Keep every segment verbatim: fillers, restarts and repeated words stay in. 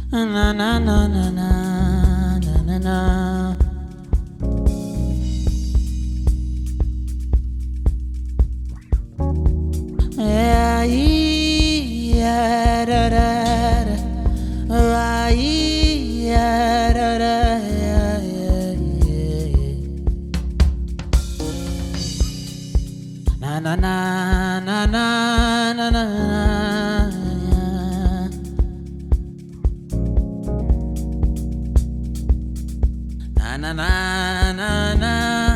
Na na na na na na na na. Yeah, yeah, da da da. Ah, yeah, da da, yeah, yeah, yeah. Na na na na na na na. Na na na na na.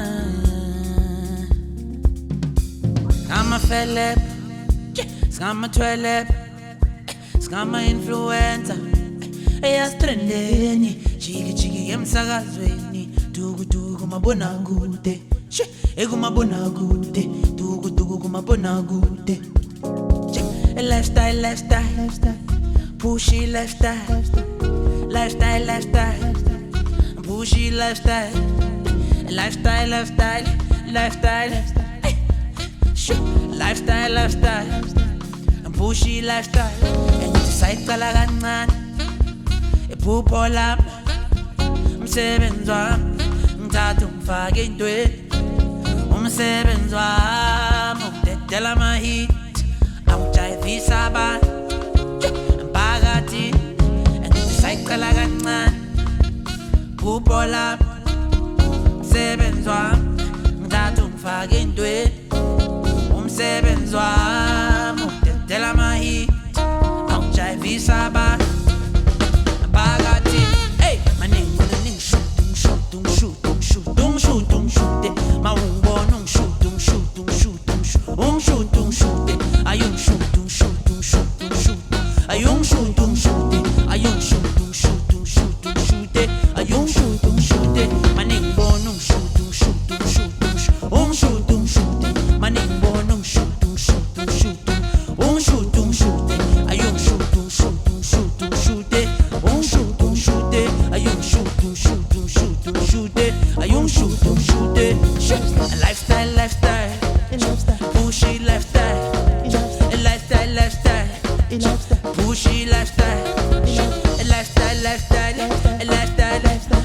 Scamma Philip, scamma Twelep, scamma influencer. Eya trendeni, chiki chiki emsakazweni, tugu tugu mabona gude, she, ego mabona gude, tugu tugu kumabona gude. Lifestyle, lifestyle, lifestyle, pushy lifestyle, lifestyle, lifestyle. Pushy lifestyle, lifestyle, lifestyle, lifestyle, hey. Shoo. Lifestyle, lifestyle, pushy lifestyle. And it's a cycle kancane, iphupho lami, umsebenzi wami, ngithatha ungifake entweni. Umsebenzi wami ukudedela ama-hit, angijayivisa abantu emphakathini. And it's a cycle kancane, iphupho lami, umsebenzi wami, ngithatha ungifake entweni. Umsebenzi wami ukudedela ama-hit, angijayivisa abantu emphakathini. Hey, maningi ningishude, ngishude, ngishude, ngishude, ngishude, ngishude. Mawungibona ungishude, ungishude, ungishude, ungishude, ungishude. Ayungishude, ungishude, ungishude, ungishude. Ayungishude, ungishude, ayungishude, ungishude, ungishude, ungishude. Ayungishude, ungishude. Maningi bona ungishude, ungishude, ungishude, ungishude, ungishude. Maningi bona ungishude, ungishude, ungishude, ungishude, ungishude. Ayungishude, ungishude, ungishude, ungishude. Ungishude, ungishude. Ayungishude, ungishude, ungishude, ungishude. Ayungishude, ungishude. Lifestyle, lifestyle, pushy lifestyle, lifestyle, lifestyle, pushy lifestyle, lifestyle, lifestyle, lifestyle,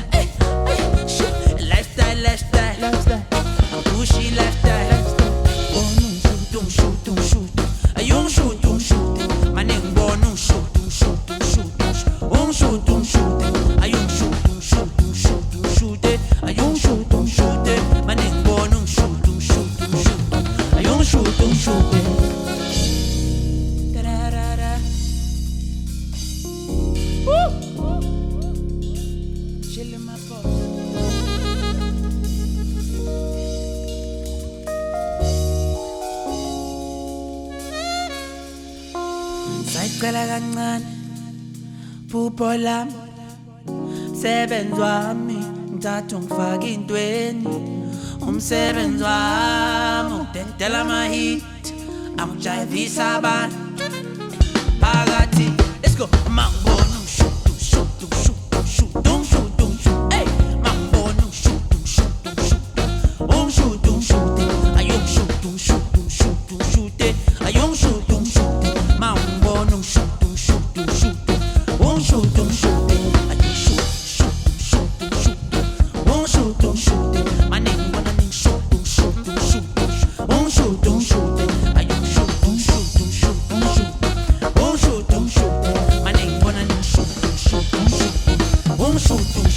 lifestyle, lifestyle, pushy lifestyle. Don't shoot, don't shoot, don't shoot, don't shoot. My name born, don't shoot, don't shoot, don't shoot, don't shoot, don't shoot. I don't shoot, don't shoot, don't shoot, don't shoot. I don't shoot, don't shoot. My name born, don't shoot, don't shoot, don't shoot. I don't shoot, don't shoot. Da da da da. Woo! Chillin' my boss. Sayicela kancane, phupho lami, umsebenzi wami, ngithatha ungifake entweni. Umsebenzi wami ukudedela ama-hit, angijayivisa abantu phakathi. Let's go. Mangibona ungishude, ungishude, ungishude, ungishude, ungishude. Hey, mangibona ungishude, ungishude, ungishude, ungishude, ungishude. Ayungishude, ungishude, ungishude, ungishude. Ayungishude, ungishude. Mangibona ungishude, ungishude, ungishude, ungishude, ungishude. Ayungishude, ungishude, ungishude, ungishude, ungishude. Maningi bona ningishude, ungishude, ungishude, ungishude, ungishude. Ayungishude, ungishude, ungishude, ungishude, ungishude, ungishude. Maningi bona ningishude, ungishude, ungishude, ungishude.